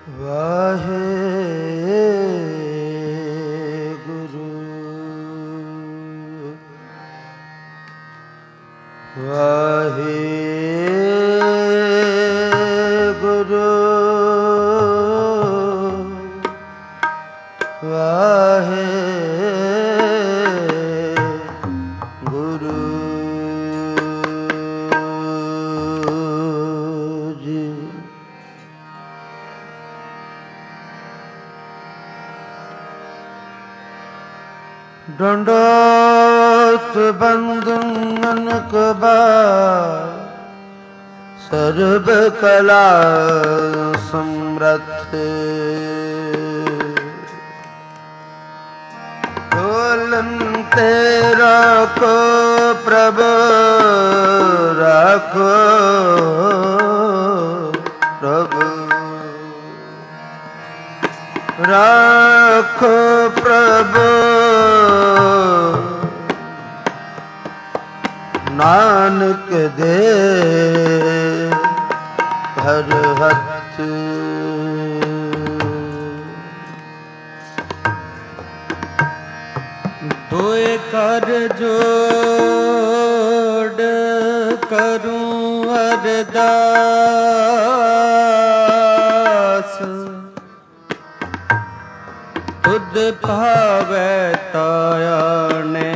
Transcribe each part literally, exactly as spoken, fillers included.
ਵਾਹਿਗੁਰੂ ਵਾਹਿਗੁਰੂ ਵਾਹਿਗੁਰੂ ਜੀ। दंडोत बंधन ननक बार सर्व कला समर्थ बोलन तेरा को प्रभु राखो प्रभु राखो प्रभु नानक दे हर हथ। दोए कर जोड़ करूं अरदास तुद भावै ताया ने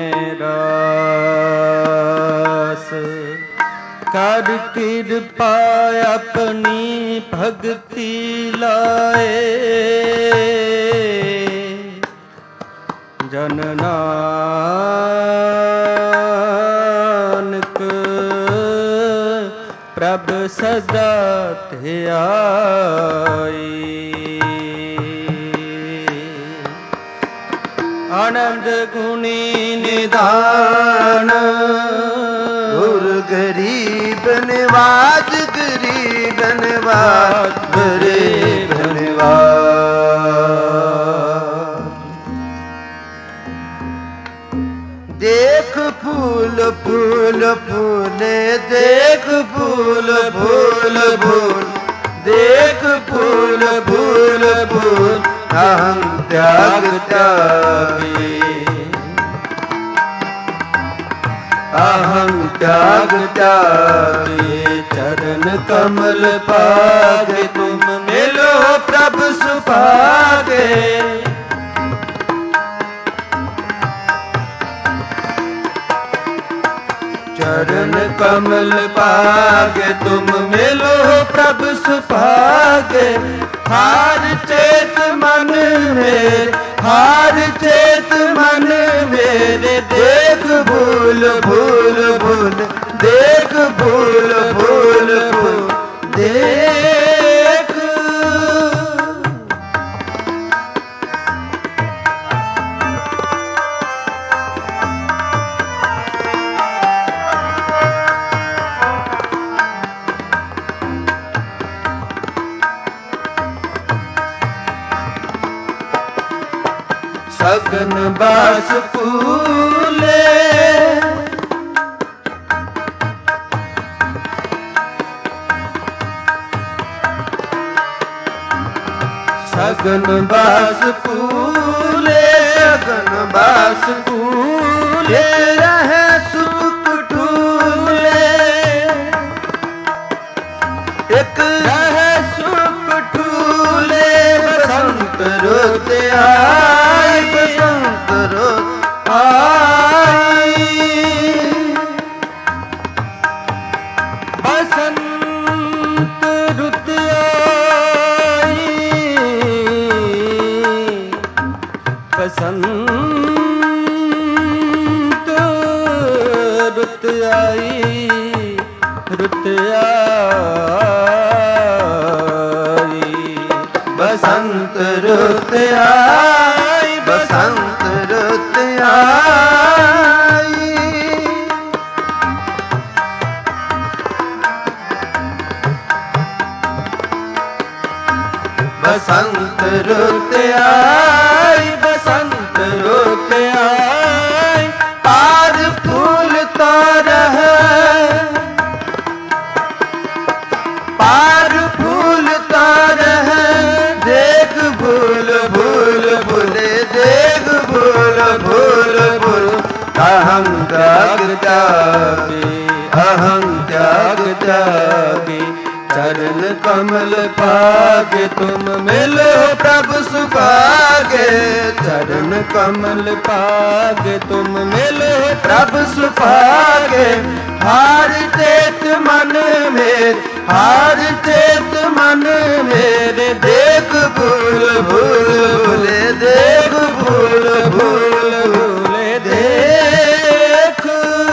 रास। कर कृपा अपनी भक्ति लाए जन नानक प्रभ सदा ध्याई। आनंद गुणी निधान गुर गरीब निवाज गरीब निवाज गरीब निवाज। देख फूल फूल फूले देख फूल फूल फूल देख फूल फूल फूल अहं त्याग त्यागी अहं त्याग त्यागी। चरण कमल पागे तुम मिलो प्रभु सुभागे। चरण कमल पागे तुम मिलो प्रभु सुभागे। हार चेत मन मेरे हार चेत मन मेरे देख भूल भूल भूल देख भूल भूल भूल देख। सगन बास फूले सगन बास फूले सगन बास फूले रहे सुख ठूले एक रहे सुख ठूले बसंत रुत आई बसंत रुत आई बसंत रुत आई बसंत रुत आई रुत आई बसंत रुत आई बसंत रुत आई। बसंत रुत आई बसंत रुत आई। पार फूल तो रहे पार फूल तो रहे त्यागी अहं त्याग त्यागी चरण कमल पागे तुम मिलो प्रभु सुभागे चरण कमल पागे तुम मिलो प्रभु सुभागे हार चेत मन मेरे हार चेत मन मेरे देख भूल भूल भूले देख भूल भूल भूले देख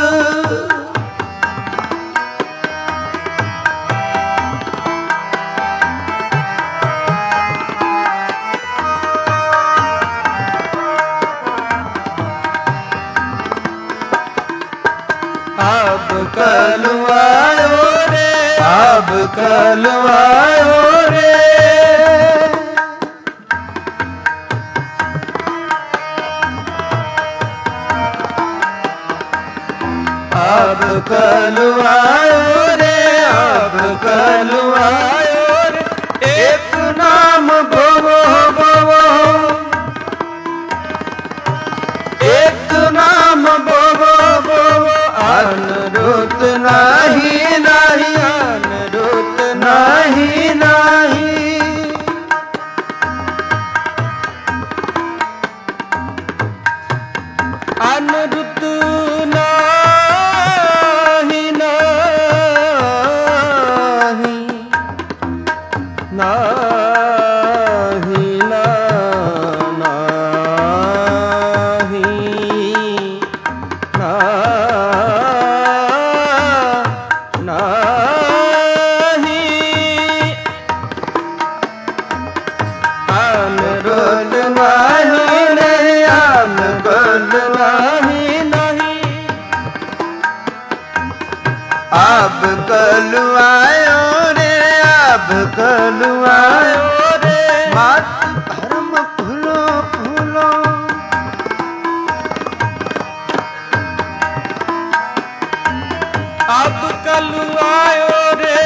अब कल आयो रे अब कल आयो रे अब कल आयो रे अब कल आयो रे एक नाम भवो भवो एक नाम भवो भवो अनरुत नाही नाही अनरुत नाही नाही अनरुत नाही नाही नाही ना नाही ना नाही अनरुत नाही नहीं अनरुत नाही नहीं अब कल आयो रे अब कल आयो रे मत धर्म भूलो भूलो अब कल आयो रे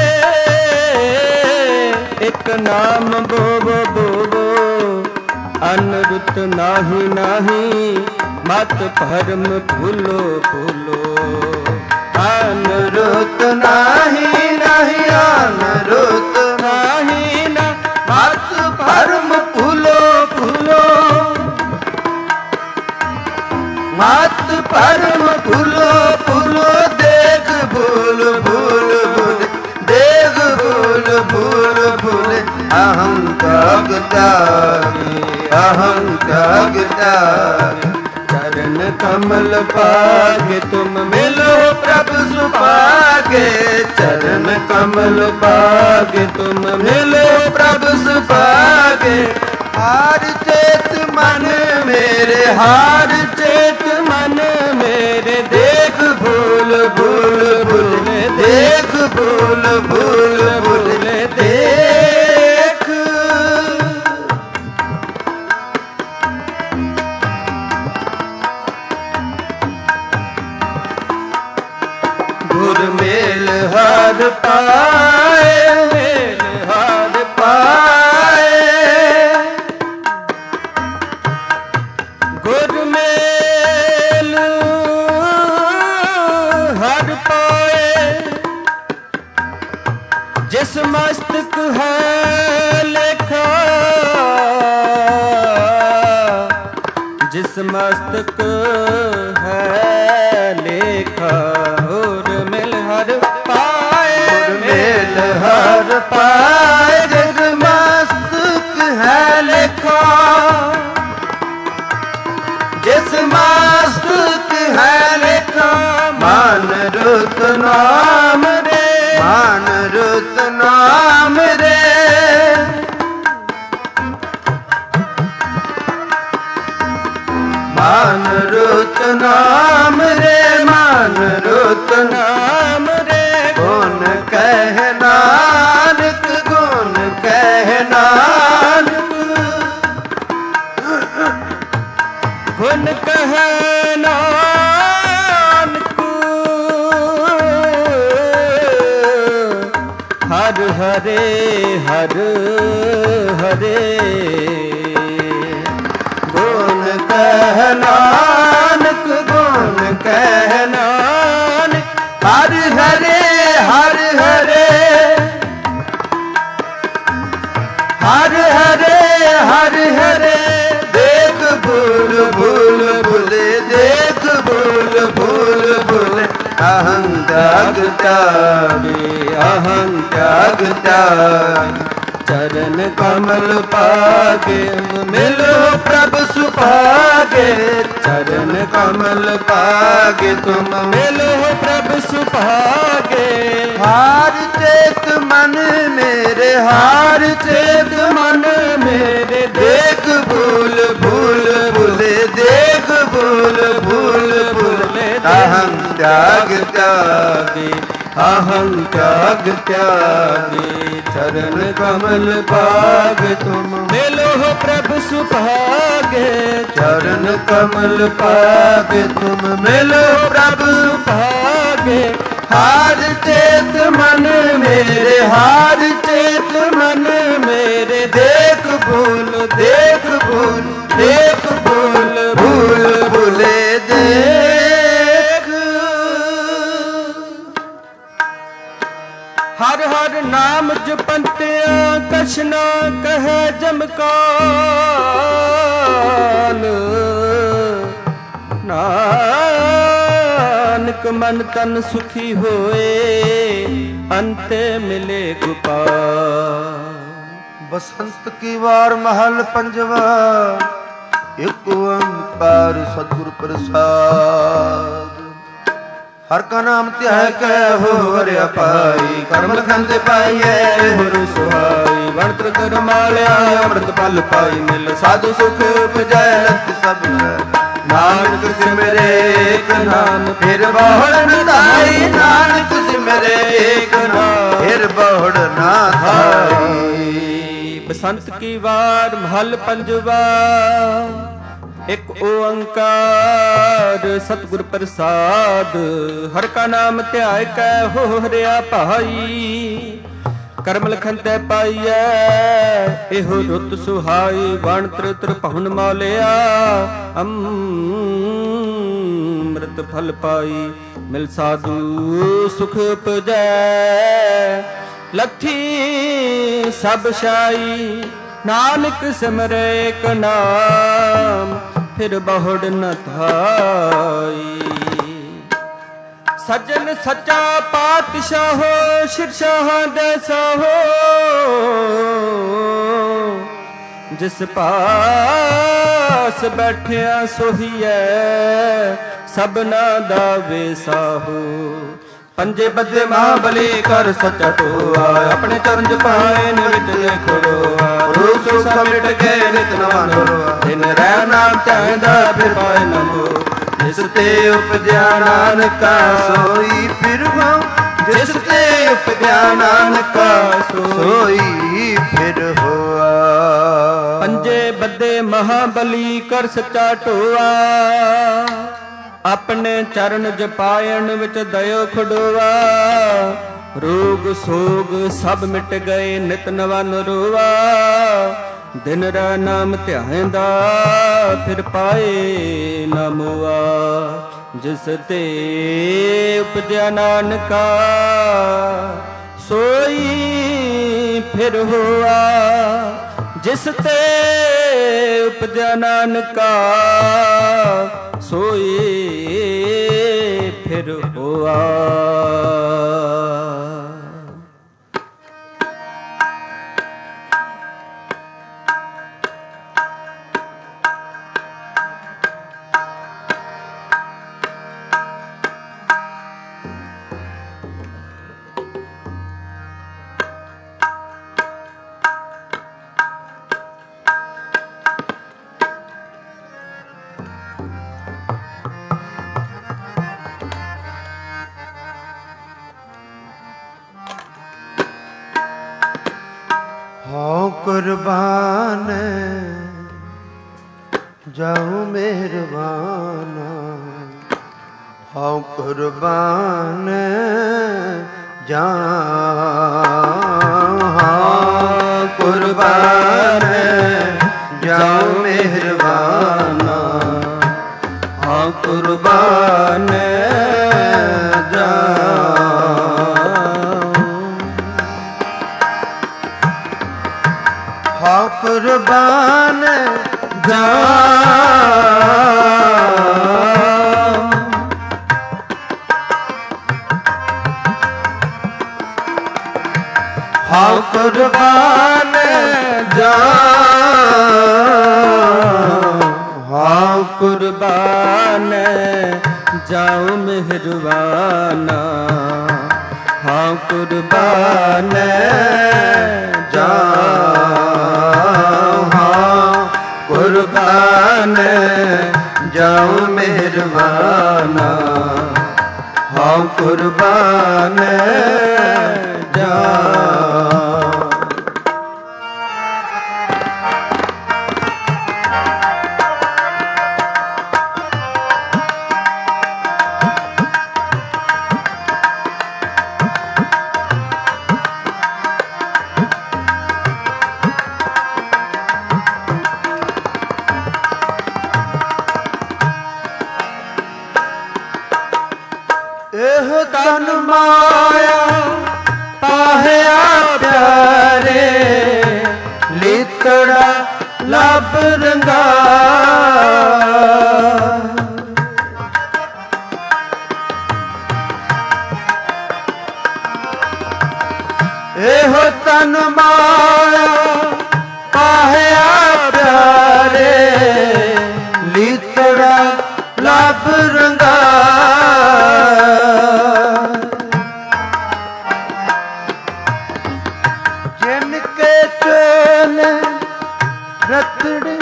एक नाम बोबो बोबो अनरुत नाही नाही मत भरम भूलो भूलो अनरुत नाही नहीं अनरुत नाही ना मत भरम भूलो भूलो मत भरम भूलो भूलो देख भूल भूल भूल देख भूल भूल भूल अहं त्याग त्यागी अहं त्याग त्यागी चरण कमल पागे तुम मिलो प्रभु सुभागे चरण कमल पागे तुम मिलो प्रभु सुभागे हार चेत मन मेरे हार चेत मन मेरे देख भूल भूल भूल देख भूल भूल भूल देख गुर मेल हार पाए मेल हार पाए गुर मेल हार पाए जिस मस्तक है लेखा जिस मस्तक है लेखा और मिल हर पाए मेल हर पाए जिस मस्तक है लेखा जिस मस्तक है लेखा मान रुत नाम रे मान रुत नाम रे मान रुत नाम रे मान रुत नाम रे गुण कह नानक गुण कह नानक गुण कह नानक हर हरे हर हरे गुण कह नानक गुण कह नानक हर हरे हर हरे देख भूल भूल भूले देख भूल भूल भूले अहं त्याग त्यागे अहं त्याग त्याग चरण कमल पागे मिलो प्रभु सुभागे चरण कमल पागे तुम मिलो प्रभु सुभागे हार चेत मन मेरे हार चेत मन मेरे देख भूल भूल भूले देख भूल भूल भूले अहं त्याग त्यागे अहं त्याग त्यागे चरण कमल पागे तुम मिलो हो प्रभु सुभागे चरण कमल पागे तुम मिलो प्रभु सुभागे हार चेत मन मेरे हार चेत मन मेरे देख भूल देख भूल देख भूल भूल भूले देख हर हर नाम जपंतिया कशना कहे जमकाल नानक मन तन सुखी होए अंत मिले गोपाल बसंत की वार महल पंजवा एक ओंकार सतगुर प्रसाद हर का नाम त्याग कै हो हरिया पाई कर्म खंड पाइए हुर सुहाई वंत्र कर मालिया अमृत फल पाई मिल साधु सुख उपजय लत सब नानक सिमरे एक नाम फिर बहुड़ न धाई नानक सिमरे एक नाम फिर बहुड़ न धाई बसंत की वार महल पंजवा एक ओंकार सतगुर प्रसाद हर का नाम ध्याय कै हो हरिया भाई करम लखन तै पाइयै एहो रुत सुहाई वण त्रित्र पहुन मालिया अमृत फल पाई मिल साधु सुख उपजै लठी सब शाई नानक सिमरे एक नाम फिर बहुड़ न धाई सज्जन सच्चा पातशाहो शिरशाह दैसा हो जिस पास बैठिया सोहिए सबना दा वेसाहो पंजे बदे महाबली कर सचा टोआ अपने चरण पाए नित देखोआ रूप समिट के नित नवा नोआ दिन रह नाम चाहदा फिर पाए न हो जिस ते उपजया नानका सोई फिर हो जिस ते उपजया नानका सोई फिर होआ पंजे बदे महाबली कर सचा टोआ अपने चरण जपायन विच दयो खडोआ रोग सोग सब मिट गए नित नवन रोआ दिन रा नाम ध्यायंदा फिर पाए न मोआ जिस ते उपजया नानका सोई फिर होआ जिस ते उपजया नानका सोई फिर होआ कुर्बान जाऊं मेहरबाना हाँ कुर्बान जाऊं हाँ कुर्बान जाऊं मेहरबाना हाँ कुर्बान जाऊं ਹਾਂ ਕੁਰਬਾਨ ਜਾਵਾਂ। ਹਾਂ ਕੁਰਬਾਨ ਜਾਵਾਂ। ਹਾਂ ਕੁਰਬਾਨ ਜਾਉ ਮਿਹਰਬਾਨਾ। ਹਾਂ ਕੁਰਬਾਨ ਜਾਉ। ਹਾਂ ਕੁਰਬਾਨ ਜਾਉ ਮਿਹਰਬਾਨਾ। ਹਾਂ ਕੁਰਬਾਨ ਜਾਉ। ਇਹ ਤਨ ਮਾਇਆ ਪਾਹਿਆ ਪਿਆਰੇ, ਲੀਤੜਾ ਲੱਭ ਰੰਗਾ। ਇਹ ਤਨ ਮਾਇਆ ਪਾਹਿਆ ਪਿਆਰੇ, ਲੀਤੜਾ ਲੱਭ ਰੰਗਾ। ਜਿਨ ਕੇ ਚੋਲ ਰਤੜੇ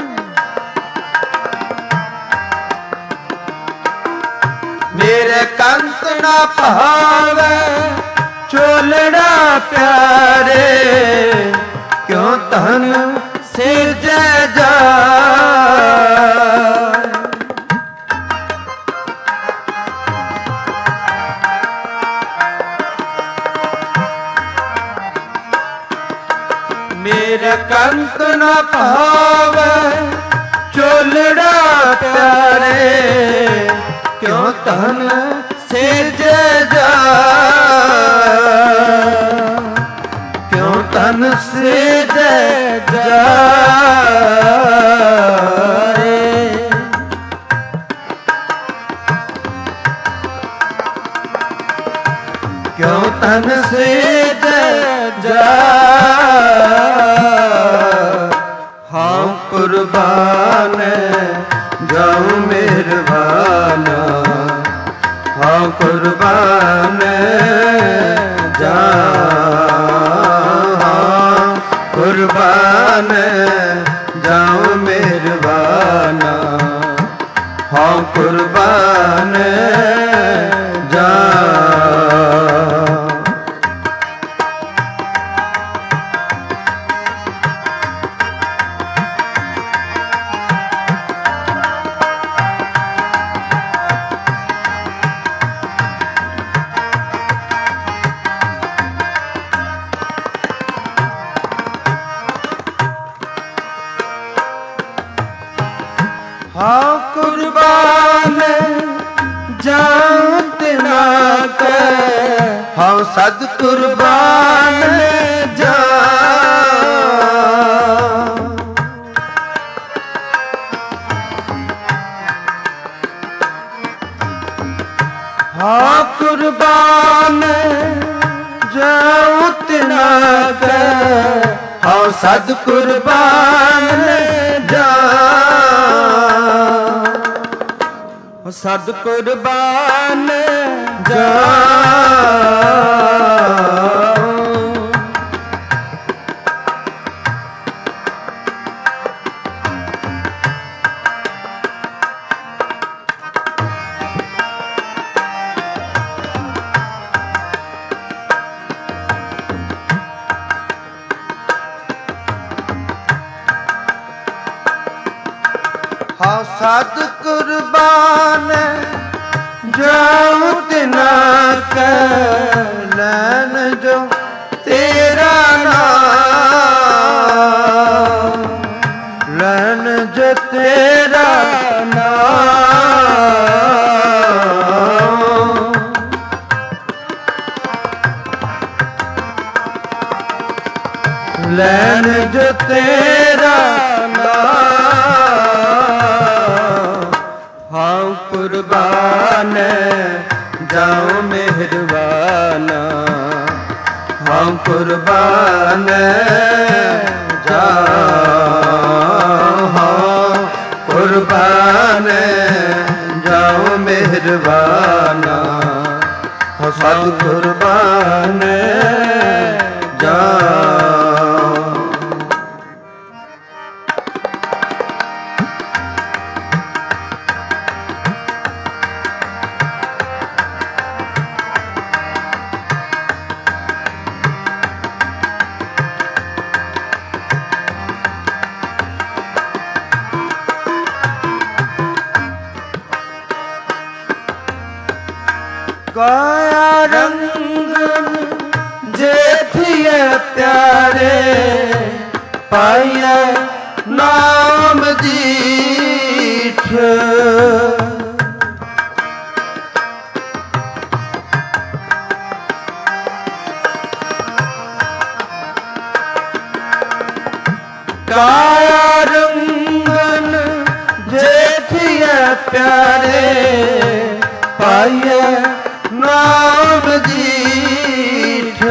ਮੇਰੇ ਕੰਤ ਨਾ ਭਾਵੇ, ਚੋਲੜਾ ਪਿਆਰੇ ਕਿਉਂ ਤਨ ਸਿਰਜੈ ਜਾਏ। ਮੇਰੇ ਕੰਤ ਨਾ ਭਾਵੇ, ਚੋਲੜਾ ਪਿਆਰੇ ਕਿਉਂ ਤਨ ਸਿਰਜੈ ਜਾਏ। ਕਿਉਂ ਤਨ ਸਿਰਜੈ ਜਾਏ। ਕਿਉਂ ਤਨ ਸਿਰਜੈ ਜਾਏ। ਹਾਂ ਕੁਰਬਾਨ ਜਾਉ ਮਿਹਰਬਾਨਾ। ਹਾਂ ਕੁਰਬਾਨ ਜਾਉ। ਹਾਂ ਕੁਰਬਾਨ ਜਾਉ ਮਿਹਰਬਾਨਾ। ਹਾਂ ਕੁਰਬਾਨ ਜਾਉ। ਹਾਂ ਕੁਰਬਾਨ ਜਾਉ ਤਿਨਾ ਕੈ, ਹਾਂ ਸਦ ਕੁਰਬਾਨ ਜਾਉ। ਹਾਂ ਕੁਰਬਾਨ ਜਾਉ ਤਿਨਾ ਕੈ, ਹਾਂ ਸਦ ਕੁਰਬਾਨ ਜਾਉ। ਸਦ ਕੁਰਬਾਨ ਜਾਉ। ਹਾਂ ਸਦ ਕੁਰਬਾਨ ਜਾਉ ਤਿਨਾ ਕੈ, ਲੈਣ ਜੋ ਤੇਰਾ ਨਾਮ। ਲੈਣ ਜੋ ਤੇਰਾ ਨਾਮ। लैन जो तेरा नाम, हाँ कुर्बान जाऊं मेहरबाना, हाँ कुर्बान जाऊं, हाँ कुर्बान जाऊं मेहरबाना, हाँ सत कुर्बान जाऊं। काया रंग जेठिए प्यारे, पाइए नाम जीठ, काया रंगन जेठिए प्यारे, पाइए नाम जीठ,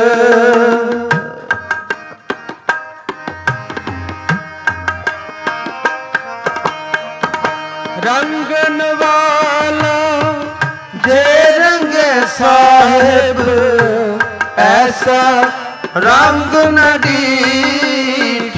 रंगन वाला जे रंग साहिब, ऐसा रंग न दीठ,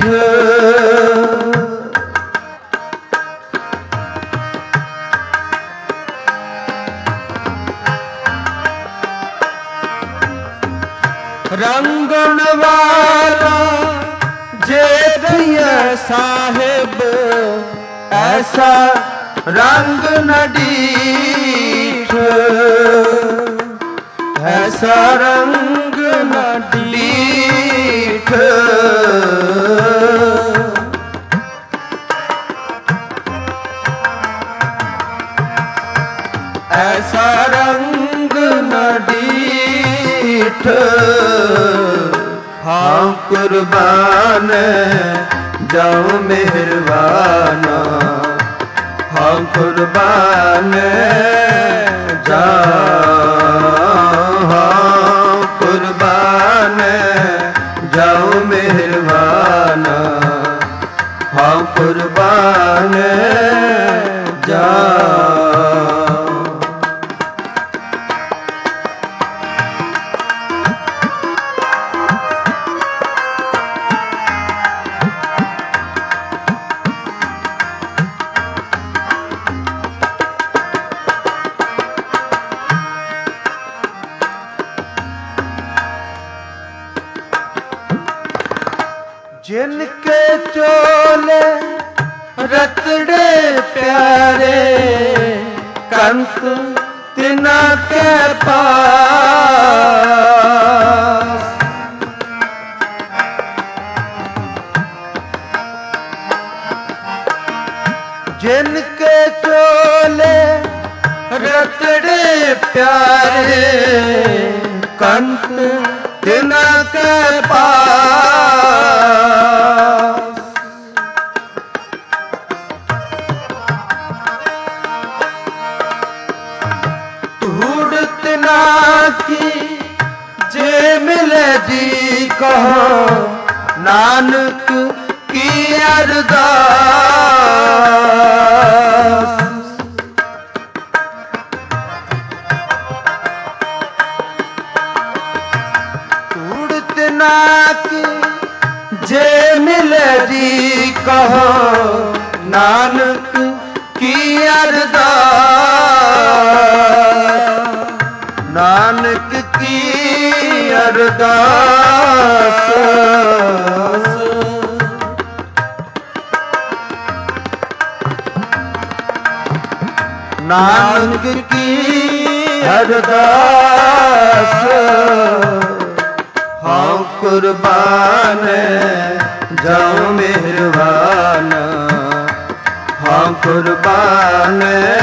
रंगन वाला जे दिया साहिब, ऐसा रंग न दीठ, ऐसा रंग न दीठ, ऐसा रंग न दीठ, हाँ कुर्बान जाऊं मेहरबाना, हाँ कुर्बान जाऊं, हाँ कुर्बान जाऊं मेहरबाना, हाँ कुर्बान जाऊं। जिनके चोले रतड़े प्यारे, कंत तिना के पास, जिनके चोले रतड़े प्यारे, कंत तिना के पास, ढूंढत ना की जे मिले जी कहो, नानक की अरदास, जे मिले जी कहो, नानक की अरदास, नानक की अरदास, नानक की अरदास, हाँ कुर्बान जाऊं मेहरबाना, हाँ कुर्बान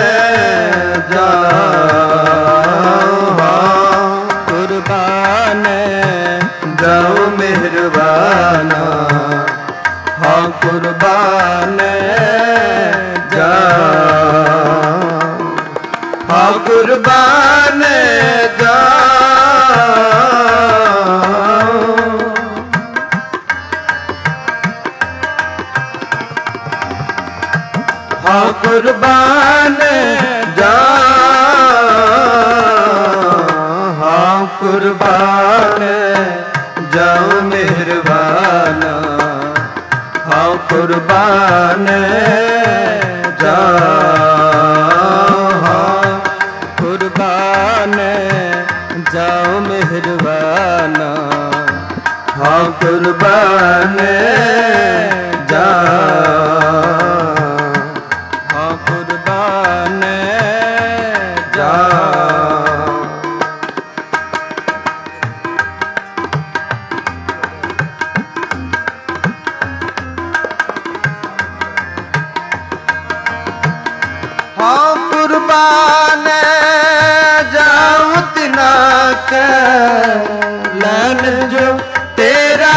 जाऊं, हाँ कुर्बान जाऊं मेहरबाना, ਕੁਰਬਾਨ ਜਾਉ, ਹਾਂ ਕੁਰਬਾਨ ਜਾਉ, ਹਾਂ ਕੁਰਬਾਨ ਜਾਉ, ਹਾਂ ਕੁਰਬਾਨ ਜਾਉ ਮਿਹਰਬਾਨਾ, ਹਾਂ ਕੁਰਬਾਨ ਜਾਉ, ਹਾਂ ਕੁਰਬਾਨ ਜਾਉ ਮਿਹਰਬਾਨਾ, ਹਾਂ ਕੁਰਬਾਨ ਜਾਉ, ਹਾਂ ਕੁਰਬਾਨ ਜਾਉ। ਹਾਂ ਕੁਰਬਾਨ ਜਾਉ ਤਿਨਾ ਕੈ ਲੈਣ ਜੋ ਤੇਰਾ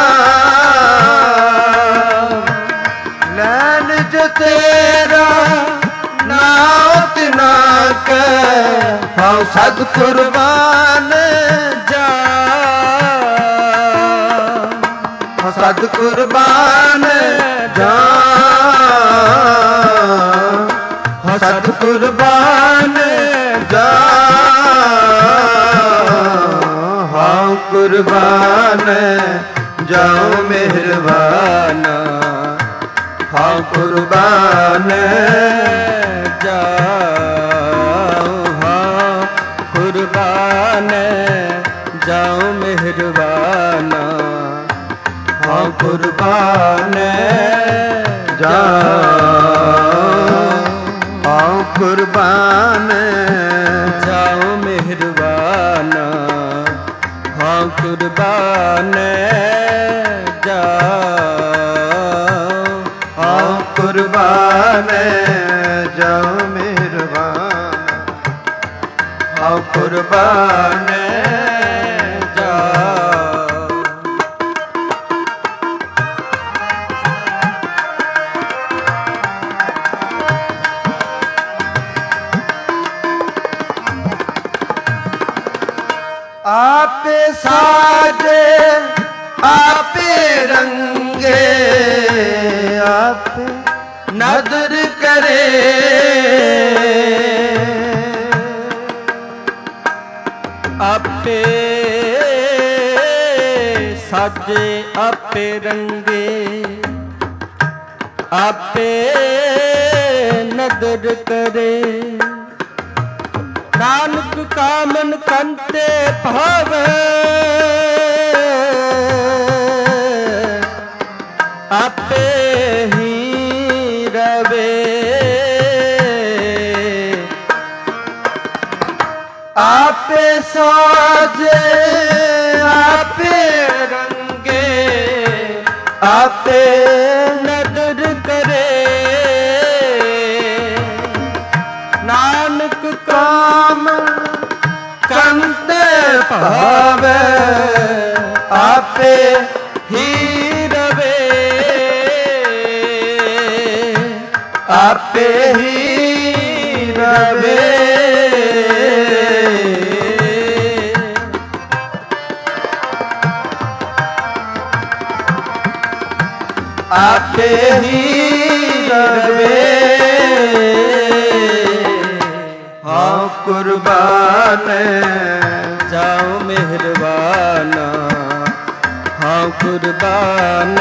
ਨਾਮ, ਲੈਣ ਜੋ ਤੇਰਾ ਨਾਮ ਤਿਨਾ ਕੈ ਹਾਂ ਸਤ ਕੁਰਬਾਨ ਜਾਉ, ਸਤ ਕੁਰਬਾਨ ਜਾਉ, ਸਤ ਕੁਰਬਾਨ ਜਾਉ, ਹਾਂ ਕੁਰਬਾਨ ਜਾਉ ਮਿਹਰਬਾਨਾ, ਹਾਂ ਕੁਰਬਾਨ ਜਾਉ, ਹਾਂ ਕੁਰਬਾਨ ਜਾਉ ਮਿਹਰਬਾਨਾ, ਹਾਂ ਕੁਰਬਾਨ ਜਾਉ, ਹਾਂ ਕੁਰਬਾਨ ਜਾਉ ਮਿਹਰਬਾਨਾ, ਹਾਂ ਕੁਰਬਾਨ ਜਾਉ, ਹਾਂ ਕੁਰਬਾਨ ਜਾਉ ਮਿਹਰਬਾਨ, ਹਾਂ ਕੁਰਬਾਨ ਜਾਉ, ਆਪੇ ਸਾਜੇ ਆਪੇ ਰੰਗੇ, ਆਪੇ ਨਦਰ ਕਰੇ, ਆਪੇ ਸਾਜੇ ਆਪੇ ਰੰਗੇ, ਆਪੇ ਨਦਰ ਕਰੇ, ਨਾਨਕ ਕਾਮਨ ਕੰਤੇ ਭਾਵੇ, ਆਪੇ ਹੀ ਰਵੇ, ਆਪੇ ਸਾਜੇ ਆਪੇ ਰੰਗੇ, ਆਪੇ ਨਦਰ ਕਰੇ, ਨਾਨਕ ਕਾਮ ਕੰਤੇ ਭਾਵੇ, ਆਪੇ ਹੀ ਰਵੇ, ਆਪੇ ਹੀ ਰਵੇ, ਆਪੇ ਹੀ ਰਵੇ, ਹਾਂ ਕੁਰਬਾਨ ਜਾਉ ਮਿਹਰਬਾਨਾ, ਹਾਂ ਕੁਰਬਾਨ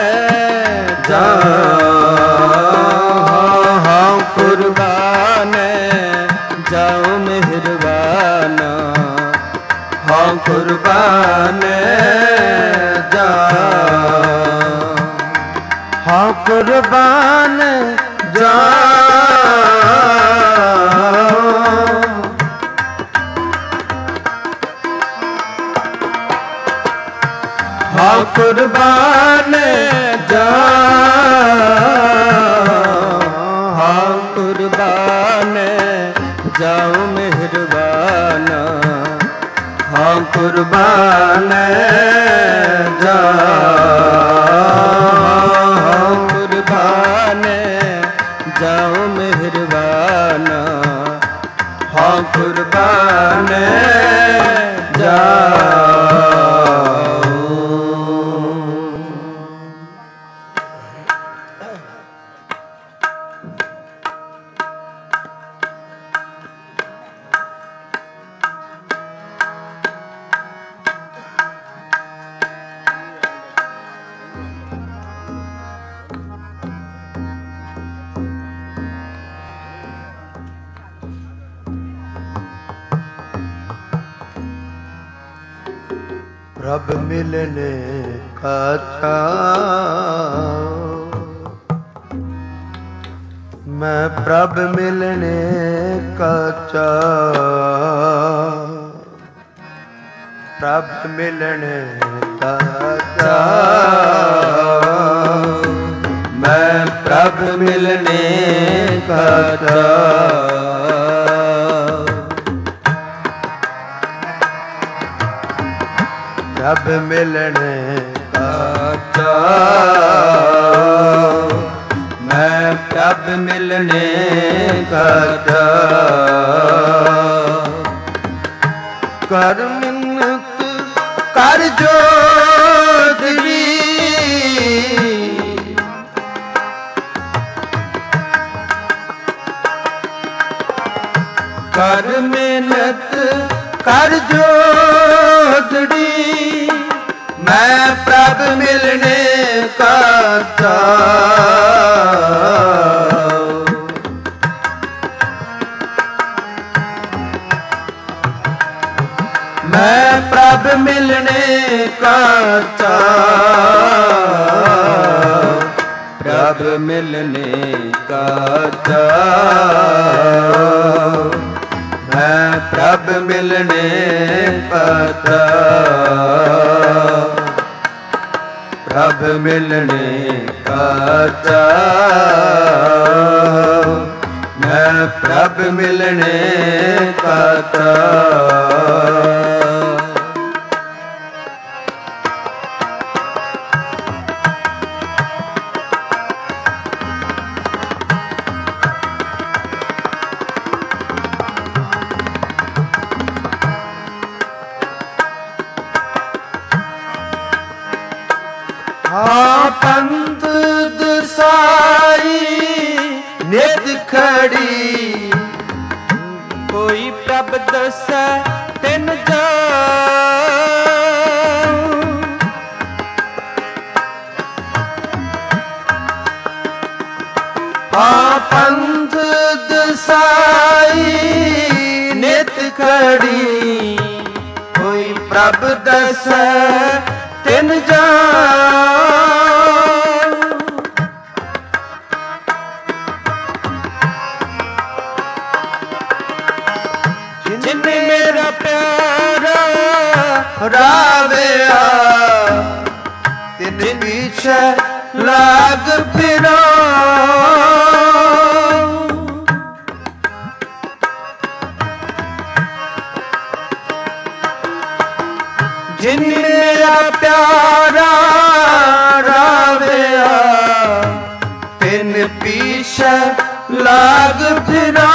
ਜਾਉ, ਹਾਂ ਕੁਰਬਾਨ ਜਾਉ ਮਿਹਰਬਾਨਾ, ਹਾਂ ਕੁਰਬਾਨ ਜਾਉ, ਹਾਂ ਕੁਰਬਾਨ ਜਾਉ, ਹਾਂ ਕੁਰਬਾਨ ਜਾਉ, ਹਾਂ ਕੁਰਬਾਨ ਜਾਉ ਮਿਹਰਬਾਨਾ, ਹਾਂ ਕੁਰਬਾਨ ਜਾਉ, प्रभ मिलने का चाव, मैं प्रभ मिलने का चाव, प्रभ मिलने का चाव, मैं प्रभ मिलने का चाव, प्रभ मिलने का चाव, मैं प्रभ मिलने का चाव, कर मिन्नत कर जोदरी, कर मिन्नत कर जोदरी, मैं प्रभ मिलने का चाव, मैं प्रभ मिलने का चाव, प्रभ मिलने का चाव, मैं प्रभ मिलने का चाव, प्रभ मिलने का चाव, मैं प्रभ मिलने का चाव। हाँ पंथ दसाई नित खड़ी, कोई प्रभ दसै तिन जाऊं, हाँ पंथ दसाई नित खड़ी, कोई प्रभ दसै तिन जाऊं, जिन मेरा प्यारा रावया, तिन पीछे लाग फिरा, जिन मेरा प्यारा रावया, तिन पीछे लाग फिरा,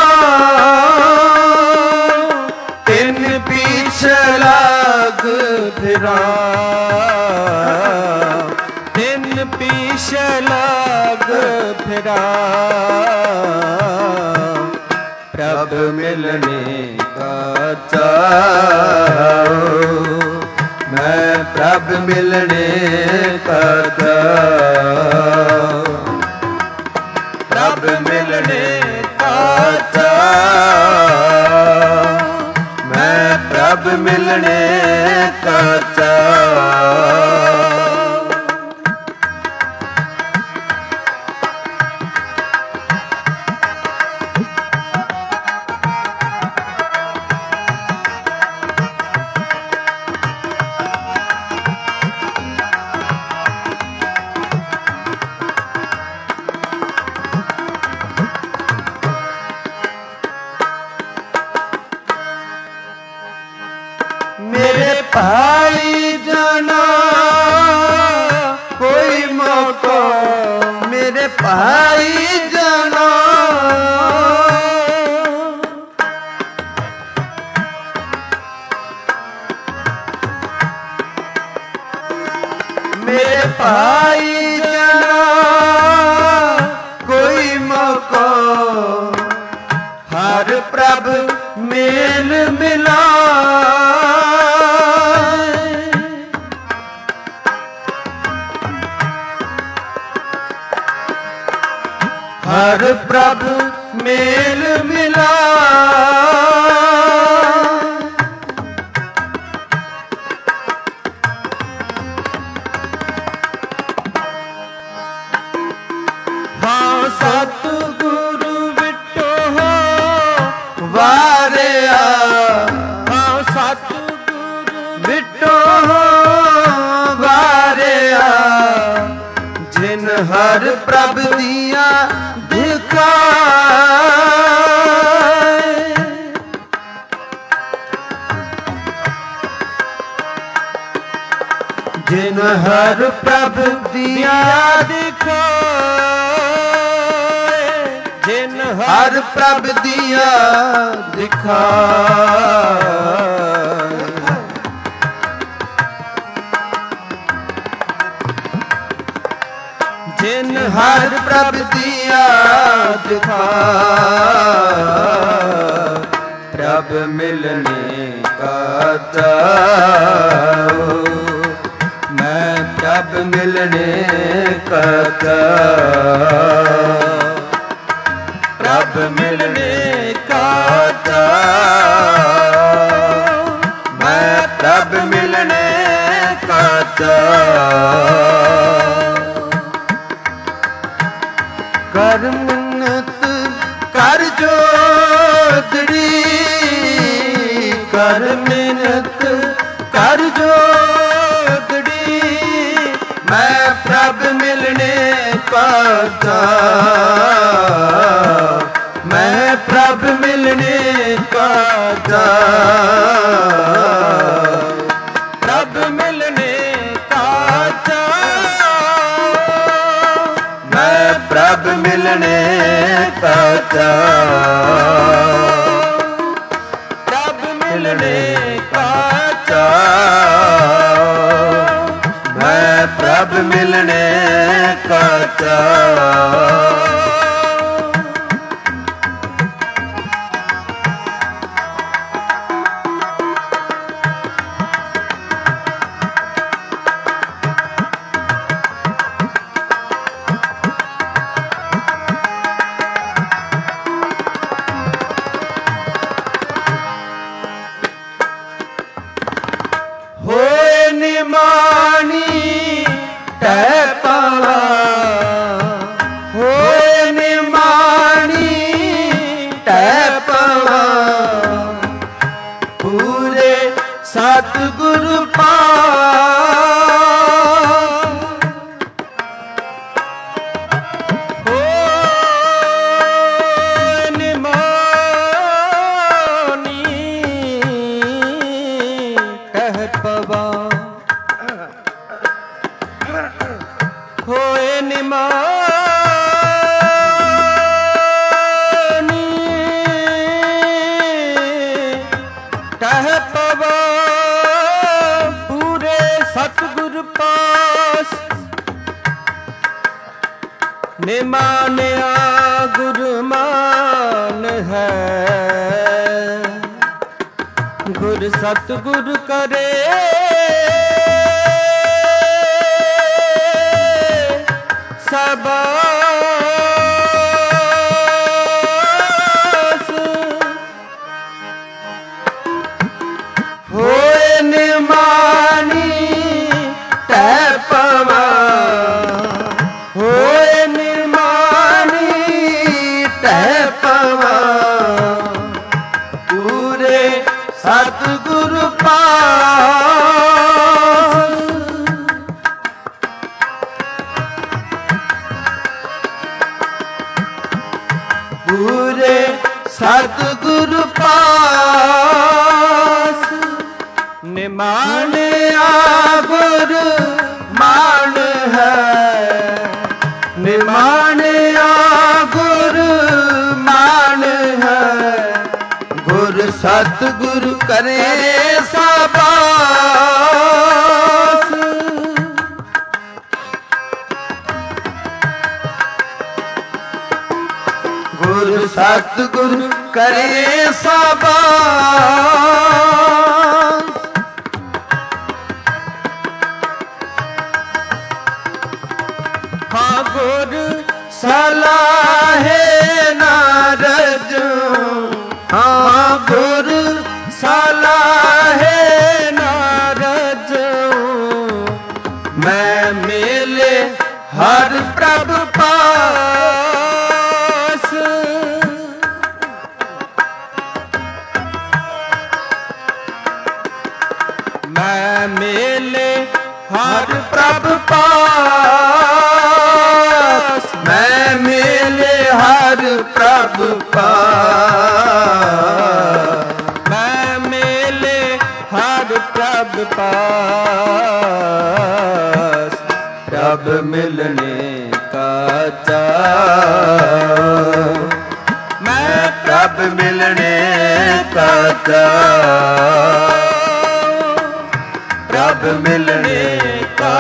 तिन पीछे लाग फिरा, तिन पीछे लाग फिरा, प्रभ मिलने का चाव, मैं प्रभ मिलने का चाव, प्रभ मिलने का चाव, मैं प्रभ मिलने का चाव। मेरे भाई जाना कोई मौका, मेरे भाई जाना, मेरे भाई जाना कोई मौका, हर प्रभ मेल मिला, हर प्रभ मेल मिला, ਸਤਿਗੁਰੂ ਵਿਟੋ ਹੋ ਵਾਰਿਆ ਹਾਂ ਸਤਿਗੁਰੂ ਵਿਟੋ ਹੋ ਵਾਰਿਆ ਜਿਨ ਹਰ ਪ੍ਰਭ ਦੀਆਂ ਦਿਖਾਏ ਜਿਨ ਹਰ ਪ੍ਰਭ ਦੀਆਂ ਦਿਖਾਏ ਜਿਨ ਹਰ ਪ੍ਰਭ ਦੀਆਂ ਦਿਖਾਏ ਜਿਨ ਹਰ ਪ੍ਰਭ ਦੀਆਂ ਦਿਖਾਏ ਪ੍ਰਭ ਮਿਲਨੇ ਕਾ ਚਾਉ ਮੈਂ ਪ੍ਰਭ ਮਿਲਨੇ ਕਾ ਚਾਉ ਪ੍ਰਭ ਮਿਲਨੇ ਕਾ ਚਾਉ ਮੈਂ ਪ੍ਰਭ ਮਿਲਨੇ ਕਾ ਚਾਉ ਕਰ ਮਿੰਨਤ ਕਰ ਜੋਦੜੀ ਕਰ ਮਿੰਨਤ ਕਰ ਜੋਦੜੀ ਮੈਂ ਪ੍ਰਭ ਮਿਲਨੇ ਕਾ ਚਾਉ ਮੈਂ ਪ੍ਰਭ ਮਿਲਨੇ ਕਾ ਚਾਉ ਪ੍ਰਭ ਮਿਲਨੇ ਕਾ ਚਾਉ ਮੈਂ ਪ੍ਰਭ ਮਿਲਨੇ ਕਾ ਚਾਉ ਪ੍ਰਭ ਮਿਲਨੇ ਕਾ ਚਾਉ ਮੈਂ ਪ੍ਰਭ ਮਿਲਨੇ ਕਾ ਚਾਉ ਹੋਏ ਨਿਮਾਣੀ ਟੈ ਪਾਵਾ ਹੋਏ ਨਿਮਾਣੀ ਟੈ ਪਾਵਾ ਪੂਰੇ ਸਤਿਗੁਰ ਪਾਸ ਹੋਏ ਨਿਮਾਣੀ ਕਹਿ ਪਵਾ ਹੋਏ ਨਿਮਾਣੀ ਕਹਿ ਪਵਾ ਪੂਰੇ ਸਤਿਗੁਰ ਪਾਸ ਨਿਮਾਨਿਆ ਗੁਰਮਾਨ ਹੈ ਗੁਰ ਸਤਿਗੁਰ ਕਰੇ ਸਬਾਸ ਹੋਏ ਨਿਮਾਣੀ ਟੈ ਪਵਾ ਹੋਏ ਨਿਮਾਣੀ ਟੈ ਪਵਾ ਪੂਰੇ ਸਤਿਗੁਰ ਪਾਸ ਪੂਰੇ ਸਤਿਗੁਰ ਪਾਸ ਨਿਮਾਣਿਆ ਗੁਰ ਮਾਨ ਹੈ ਨਿਮਾਣਿਆ ਗੁਰ ਮਾਨ ਹੈ ਗੁਰ ਸਤਿਗੁਰ ਕਰੇ ਸਬਾਸ ਗੁਰ ਸਤਿਗੁਰ ਕਰੇ ਸਬਾਸ ਹਾਂ ਗੁਰ ਸਲਾਹੇ ਨਾਰਦ ਹਾਂ ਗੁਰ ਸਲਾਹੇ ਨਾਰਦ ਮੈਂ ਮੇਲੇ ਹਰ ਪ੍ਰਭ ਪਾਸ पास प्रभ मिलने का चाव। मैं प्रभ मिलने का चाव, प्रभ मिलने का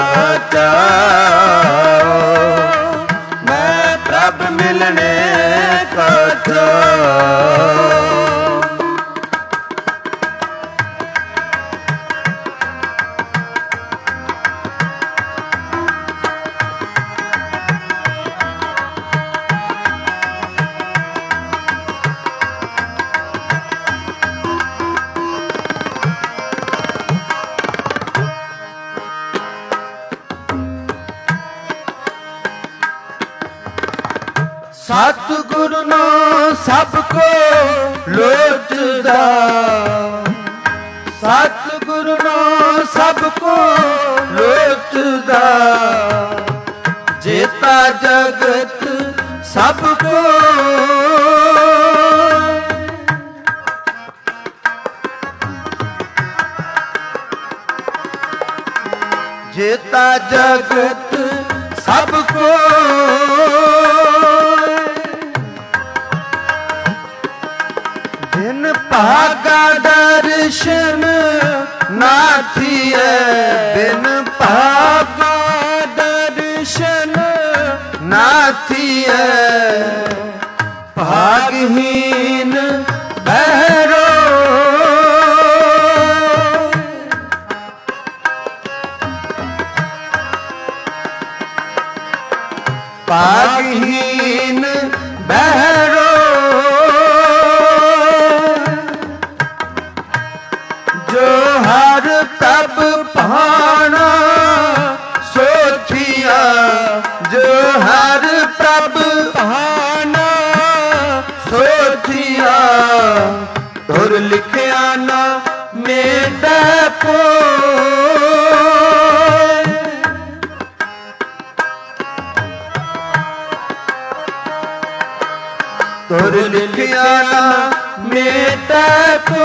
चाव, मैं प्रभ मिलने का चाव। सतगुरु नो सबको लोचदा, सतगुरु नो सबको लोचदा, जेता जगत सबको। जेता जगत सबको, जिन भागा दर्शन नाथिए, बिन भागा दर्शन नाथिए, भागहीन बहरो। भागहीन बहरो, जो हर तब भाना सोचिया, जो हर प्रभ भाना सोचिया, तुर लिखिया ना मेटा को। तुर लिखिया ना मेटा को,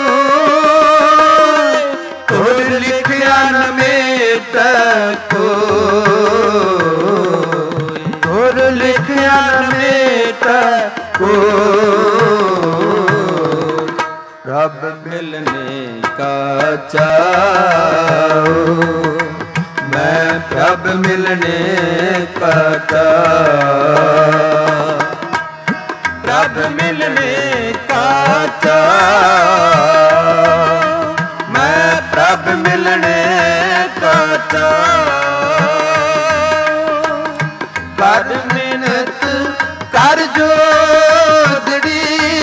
तुर लिखिया न मेटा को, तुर लिखिया न मेटा को। रब मिलने का चाव, मैं प्रभ मिलने का चाव, प्रभ मिलने का चाव, मैं प्रभ मिलने का चाव। कर मिन्नत कर जोदड़ी,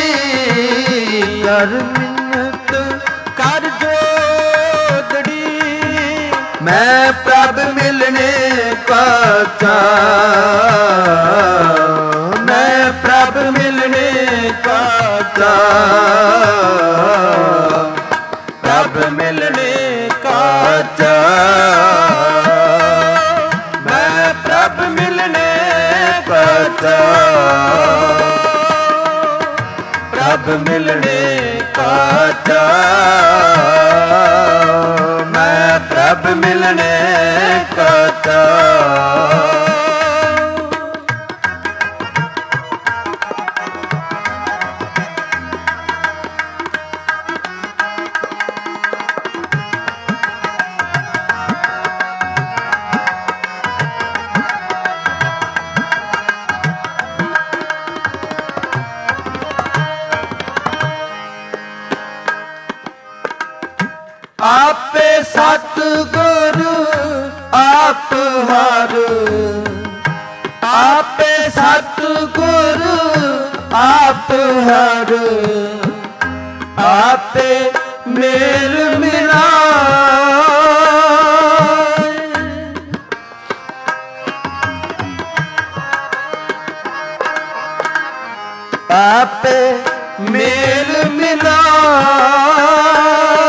कर मिन्नत कर जोदड़ी, मैं प्रभ मिलने का चाव, मैं प्रभ मिलने का चाव, प्रभ मिलने का चाव, मैं प्रभ मिलने का चाव, प्रभ मिलने का चाव, मैं प्रभ मिलने का चाव। आपे सतगुरु आप हर, आपे सतगुरु आप हर, आपे मेल मिलाए, आपे मेल मिलाए,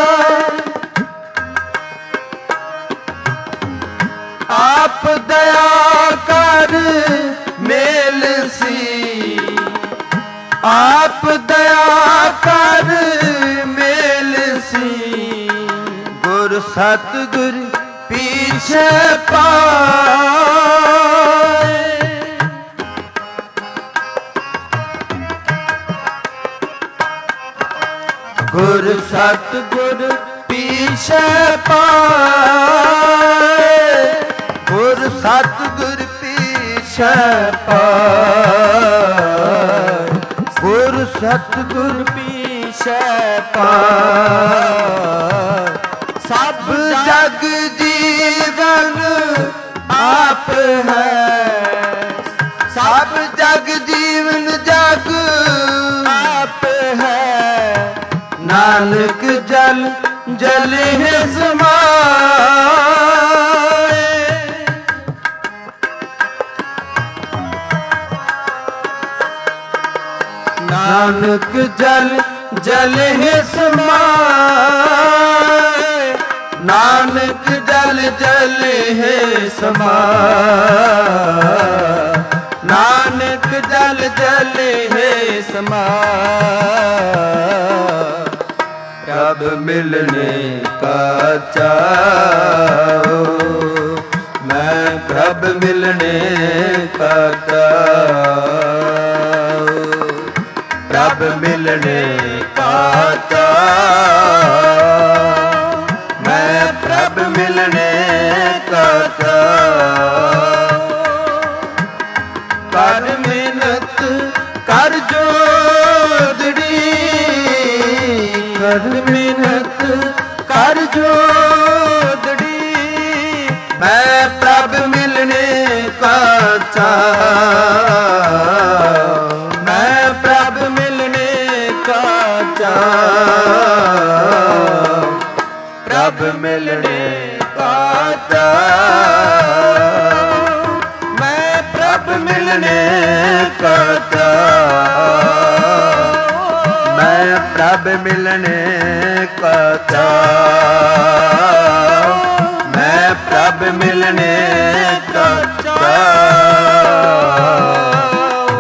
आप दया कर मेल सी, आप दया कर मेल सी, गुर सतगुर पीछे पाए। गुर सतगुर पीछे पाए। गुर सतगुर पीछे पाए। गुर सतगुर पीछे पाए। सब जग जीवन आप है। सब जग जीवन जग आप है। नानक जल जल है समाए। नानक जल जल है समाए। नानक जल जल है समाए। नानक जल जल है समाए। प्रभ मिलने का चाहो। मैं प्रभ मिलने का चाहो। प्रभ मिलने का चाहो। मैं प्रभ मिलने का चाहो। कर मिन्नत कर जोदड़ी। कर मिन्नत कर जोदड़ी। मैं प्रभ मिलने का चाहो। मैं प्रभ मिलने का चाहो। प्रभ मिलने का चाहो। मैं प्रभ मिलने का चाहो। मैं प्रभ मिलने का चाहो। मैं प्रभ मिलने का चाहो।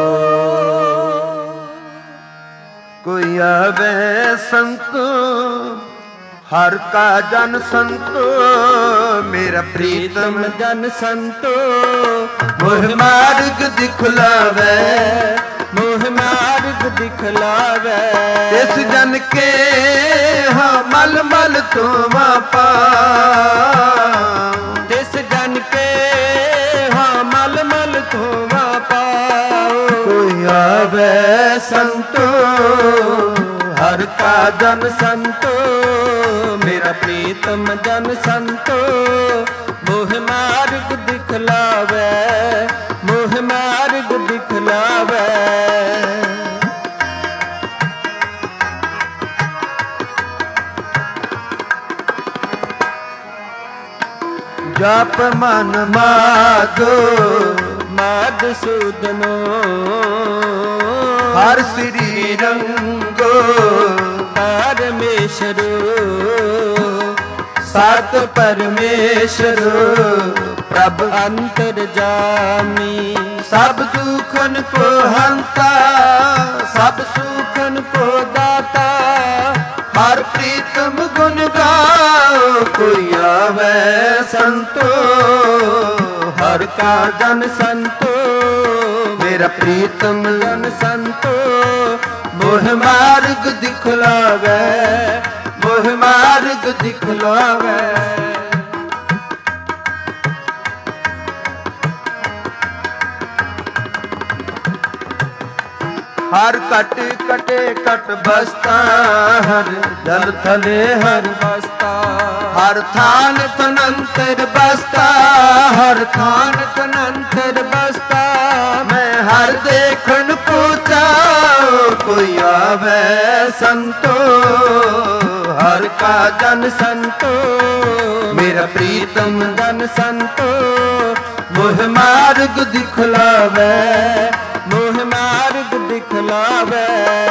कोई आवे संतो हर का जन संतो। मेरा प्रीतम जन संतो। मोह मार्ग दिखलावे। मोह मार्ग दिखलावे। इस जन के हाँ मल मल तुमा पाओ। इस जन के हाँ मल मल तुमा पाओ। कोई आवे संतो हर का जन संतो। मेरा प्रीतम जन संतो। मोह मार्ग दिखलावे। मोह मार्ग दिखलावे। जप मन माधो मधुसूदनो। हर श्री रंगो परमेश्वरो। सत परमेश्वरो प्रभ अंतर्जामी। सब दुखन को हंता। सब सुखन को दाता। हर प्रीतम गुण गाओ। कोई आवे संतो हर का जन संतो। मेरा प्रीतम जन संतो। मोह मार्ग दिखलावे। मोह मार्ग दिखलावे। हर कट कटे कट बसता। हर जल थले हर बसता। हर थान तनंतर बसता। हर थान तनंतर बसता। मैं हर देखन को चाहो। कोई आवे संतो हर का जन संतो। मेरा प्रीतम जन संतो। मोह मार्ग दिखलावे। मोह मार्ग दिखलावे।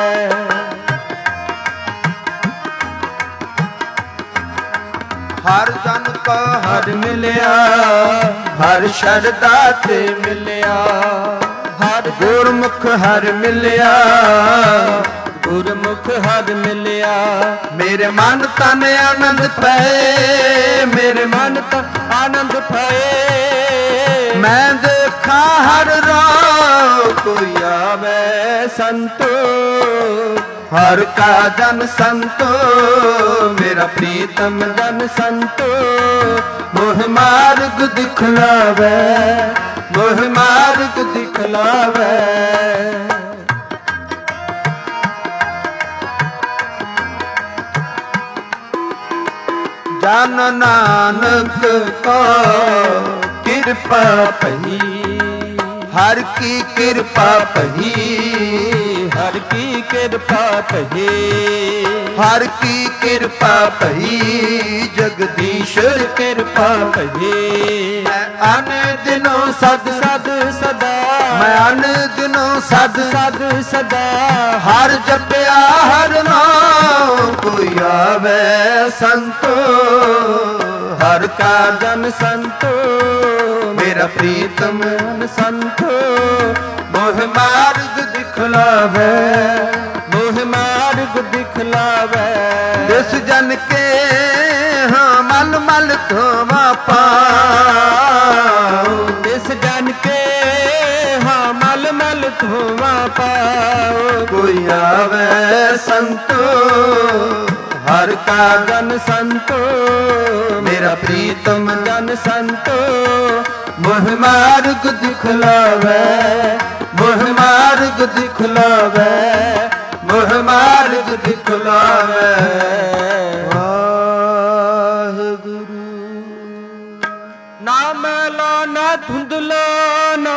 हर जन को हर मिलिया। हर शरदा ते मिलिया। हर गुरमुख हर मिलिया। ਗੁਰਮੁਖ ਹਰ ਮਿਲਿਆ। ਮੇਰੇ ਮਨ ਤਨ ਆਨੰਦ ਪਏ, ਮੇਰੇ ਮਨ ਤਨ ਆਨੰਦ ਪਏ। ਮੈਂ ਦੇਖਾਂ ਹਰ ਰੋ ਕੋਈ ਆਵੇ ਸੰਤੋ, ਹਰ ਕਾ ਜਨ ਸੰਤੋ, ਮੇਰਾ ਪ੍ਰੀਤਮ ਜਨ ਸੰਤੋ। ਮੋਹ ਮਾਰਗ ਦਿਖਲਾਵੇ, ਮੋਹ ਮਾਰਗ ਦਿਖਲਾਵੇ। ਜਨ ਨਾਨਕ ਕੋ ਕਿਰਪਾ ਪਈ, ਹਰ ਕੀ ਕਿਰਪਾ ਪਈ, ਹਰ ਕੀ ਕਿਰਪਾ ਪਈ, ਹਰ ਕੀ ਕਿਰਪਾ ਪਈ, ਜਗਦੀਸ਼ਰ ਕਿਰਪਾ ਪਈ। ਮੈਂ ਅਨ ਦਿਨੋਂ ਸਦ ਸਦ ਸਦਾ, ਮੈਂ ਅਨ ਦਿਨੋਂ ਸਦ ਸਦ ਸਦਾ। ਹਰ ਜਪਿਆ ਹਰ ਨਾਮ, ਕੋਈ ਆਵੇ ਸੰਤੋ, ਹਰ ਕਾ ਜਨ ਸੰਤੋ, ਮੇਰਾ ਪ੍ਰੀਤਮ ਜਨ ਸੰਤੋ। ਮੋਹ ਮਾਰਗ ਦਿਖਲਾਵੇ, ਮੋਹ ਮਾਰਗ ਦਿਖਲਾਵੇ। ਜਿਸ ਜਨ ਕੇ ਹਾਂ ਮਲ ਮਲ ਧੋਵਾ ਪਾਉ, ਜਿਸ ਜਨ ਕੇ ਹਾਂ ਮਲ ਮਲ ਧੋਵਾ ਪਾਉ। ਕੋਈ ਆਵੇ ਸੰਤੋ, ਹਰ ਕਾ ਜਨ ਸੰਤੋ, ਮੇਰਾ ਪ੍ਰੀਤਮ ਜਨ ਸੰਤੋ। ਮੋਹ ਮਾਰਗ ਦਿਖਲਾਵੇ, ਮੋਹ ਮਾਰਗ ਦਿਖਲਾਵੇ, ਮੋਹ ਮਾਰਗ ਦਿਖਲਾਵੇ। ਵਾਹਿਗੁਰੂ ਨਾਮ ਲਾ ਨਾ ਧੁੰਦਲਾ ਨਾ,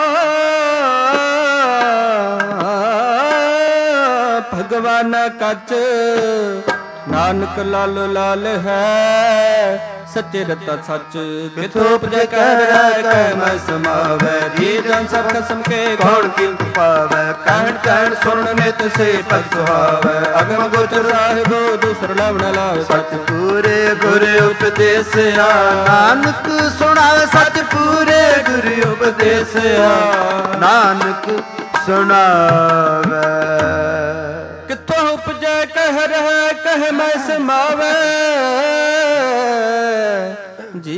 ਭਗਵਾਨ ਕੱਚ ਨਾਨਕ ਲਾਲ ਲਾਲ ਹੈ। ਸੱਚੇ ਰਤਾ ਸੱਚ ਕਿਥੋਂ ਉਪਜੈ ਕਹਿ ਰਹਿ ਕਹਿ ਮੈਂ ਸਮਾਵੈ। ਜੀ ਜਨ ਸਭ ਕਸਮ ਕੇ ਕੌਣ ਕਿੰਤ ਪਾਵੈ, ਕਹਿਣ ਕਹਿਣ ਸੁਣਨ ਨਿਤ ਸੇ ਪਦ ਸੁਹਾਵੈ। ਅਗਮ ਗੋਚਰ ਸਾਹਿਬੋ ਦੂਸਰ ਲਵਣ ਲਾਵੇ। ਸਚ ਪੂਰੇ ਗੁਰ ਉਪਦੇਸਿਆ, ਨਾਨਕ ਸੁਣਾਵੇ ਸਚ ਪੂਰੇ ਗੁਰ ਉਪਦੇਸਿਆ, ਨਾਨਕ ਸੁਣਾਵੇ। ਕਿੱਥੋਂ ਉਪਜੈ ਕਹਿ ਰਹਿ ਕਹਿ ਮੈਂ ਸਮਾਵੈ। ਜੀ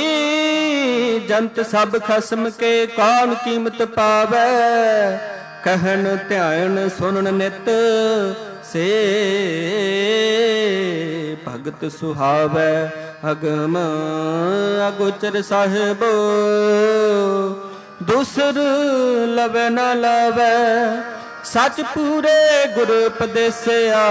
ਜੰਤ ਸਭ ਖਸਮ ਕੇ ਕੌਣ ਕੀਮਤ ਪਾਵੈ। ਕਹਿਣ ਧਿਆਨ ਸੁਣਨ ਨਿਤ ਸੇ ਭਗਤ ਸੁਹਾਵੈ। ਅਗਮ ਅਗੋਚਰ ਸਾਹਿਬੋ ਦੂਸਰ ਲਵੇ ਨਾ ਲਾਵੈ। ਸਚ ਪੂਰੇ ਗੁਰ ਉਪਦੇਸਿਆ,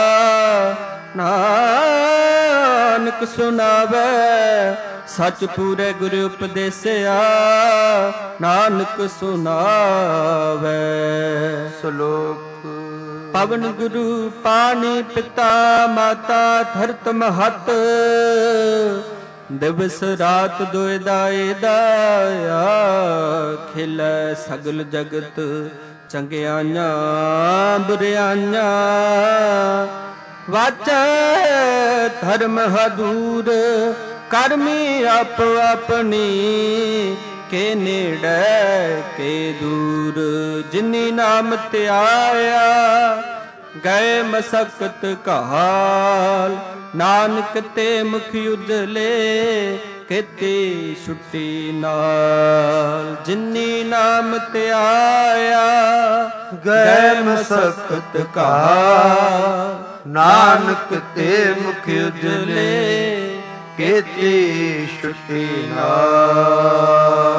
ਨਾਨਕ ਸੁਣਾਵੈ। ਸਚ ਪੂਰੇ ਗੁਰ ਉਪਦੇਸਿਆ, ਨਾਨਕ ਸੁਣਾਵੈ। ਸ਼ਲੋਕ ਪਵਨ ਗੁਰੂ ਪਾਣੀ ਪਿਤਾ ਮਾਤਾ ਧਰਤ ਮਹਤ। ਦਿਵਸ ਰਾਤ ਦੁਇ ਦਾਇ ਦਾਇਆ। ਖਿਲੈ ਸਗਲ ਜਗਤ ਚੰਗਿਆਈਆਂ ਬੁਰਿਆਈਆਂ। ਵਾਚੈ ਧਰਮ ਹਦੂਰ ਕਰਮੀ ਆਪ ਆਪਣੀ। ਕੇ ਨੇੜੇ ਕੇ ਦੂਰ ਜਿਨੀ ਨਾਮ ਧਿਆਇਆ। ਗਏ ਮਸਕਤ ਕਾਲ ਨਾਨਕ ਤੇ ਮੁਖ ਉਜਲੇ। ਕੀਤੀ ਛੁੱਟੀ ਨਾਲ ਜਿਨੀ ਨਾਮ ਧਿਆਇਆ। ਗਏ ਮਸਕਤ ਕਾਲ ਨਾਨਕ ਤੇ ਮੁਖ ਉਜਲੇ। ਕੀਤੀ ਛੁੱਟੀ ਨਾਲ।